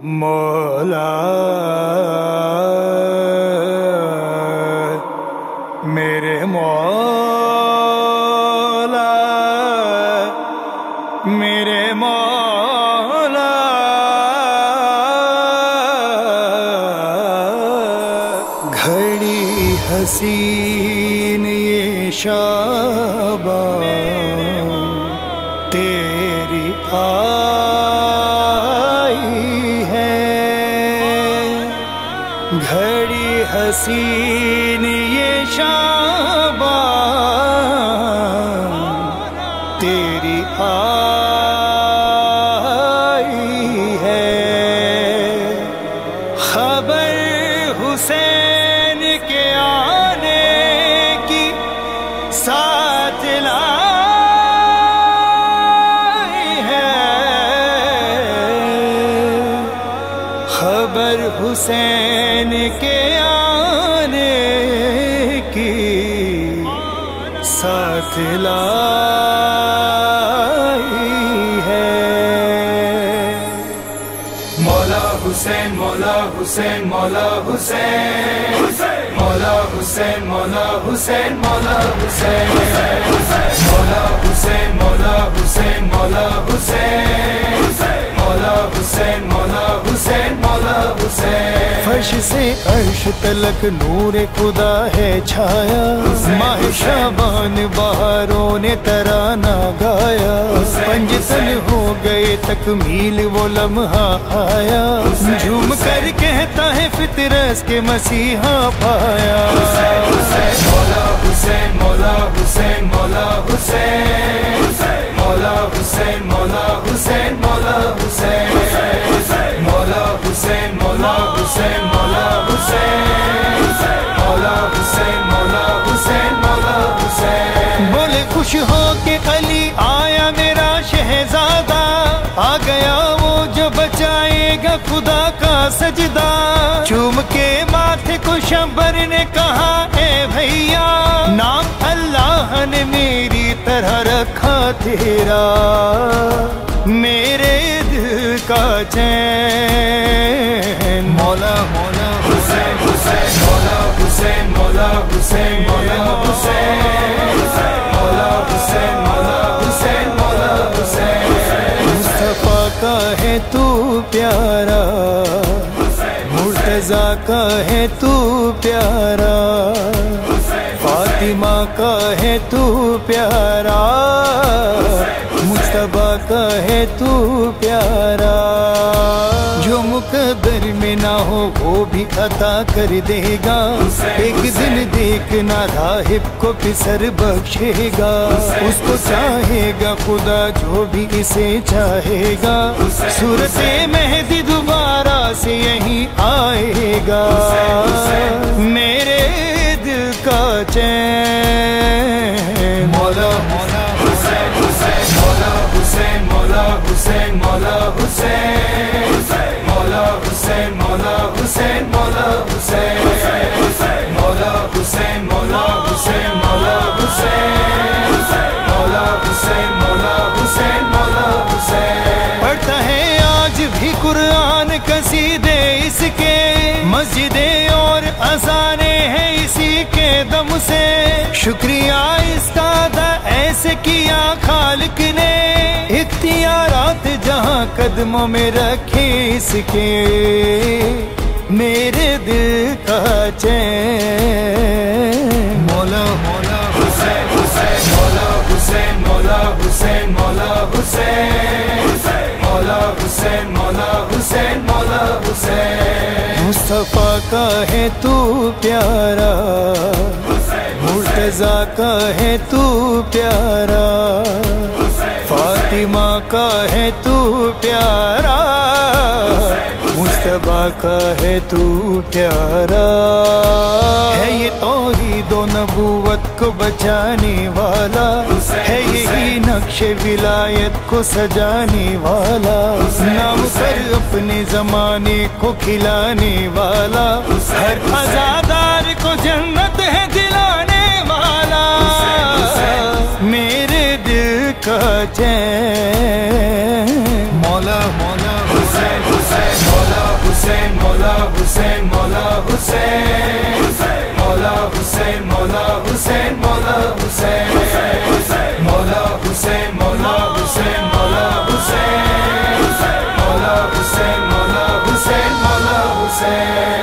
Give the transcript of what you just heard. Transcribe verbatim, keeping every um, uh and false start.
مولا میرے مولا میرے مولا گھڑی حسین یہ شاباں تیری آئی ہے، گھڑی حسین یہ شاباں تیری آئی ہے، خبر حسین کے آنے کی ساتھ لائی ہے، خبر حسین کے آنے کی ساتھ لائی ہے۔ مولا حسین مولا حسین مولا حسین مولا حسین مولا حسین مولا حسین مولا حسین مولا حسین مولا حسین مولا حسین مولا حسین مولا حسین۔ فرش سے عرش تلک نور خدا ہے چھایا، ماہ شعبان بہاروں نے ترانہ گایا، پنجتن ہو گئے تکمیل وہ لمحہ آیا، جھوم کر کہتا ہے فطرت کے مسیحا پایا۔ مولا حسین مولا حسین مولا حسین مولا حسین مولا حسین مولا حسین مولا حسین مولا حسین مولا حسین مولا حسین مولا حسین مولا حسین۔ بولے خوش ہو کہ علی آیا میرا شہزادہ، آ گیا وہ جو بچائے گا خدا کا سجدہ، چوم کے ماتھے کو شمبر نے کہا اے بھیا، نام اللہ نے میری طرح رکھا تیرا، میرے دل کا چین۔ مولا مولا حسین حسین مولا حسین مولا حسین مولا حسین مولا حسین مولا حسین مولا حسین۔ مصطفیٰ کا ہے تو پیارا، مرتضیٰ کا ہے تو پیارا، فاطمہ کا ہے تو پیارا، مجتبیٰ کا ہے تو پیارا، جو مقدر میں نہ ہو وہ بھی عطا کر دے گا، ایک دن دیکھنا راہب کو پسر بخشے گا، اس کو چاہے گا خدا جو بھی اسے چاہے گا، صورت مہدی دوبارہ سے یہیں آئے گا، میرے دل کا چین۔ مولا مولا حسین حسین مولا حسین مولا حسین مولا حسین مولا حسین مولا حسین مولا حسین مولا حسین مولا حسین مولا حسین مولا حسین مولا حسین مولا حسین۔ پڑھتا ہے آج بھی قرآن قصیدے اس کے، مسجدیں اور اذانیں ہیں اسی کے دم سے، شکریہ اس کا ادا ایسے کیا خالق نے، اختیارات جہاں قدموں میں رکھے اس کے، میرے دل کا چین۔ مولا مولا حسین حسین مولا حسین مولا حسین مولا حسین مولا حسین مولا حسین مولا حسین۔ مصطفیٰ کا ہے تو پیارا، مرتضیٰ کا ہے تو پیارا، فاطمہ کا ہے تو پیارا، مجتبیٰ کا ہے تو پیارا، ہے یہ توحید و نبوت کو بچانے والا، ہے یہی نقش ولایت کو سجانے والا، نام پر اپنے زمانے کو کھلانے والا، ہر عزادار کو جنت ہے دلانے والا، میرے دل کا چین۔ مولا مولا حسین حسین مولا حسین مولا حسین مولا حسین مولا حسین مولا حسین مولا حسین مولا حسین مولا حسین مولا حسین مولا حسین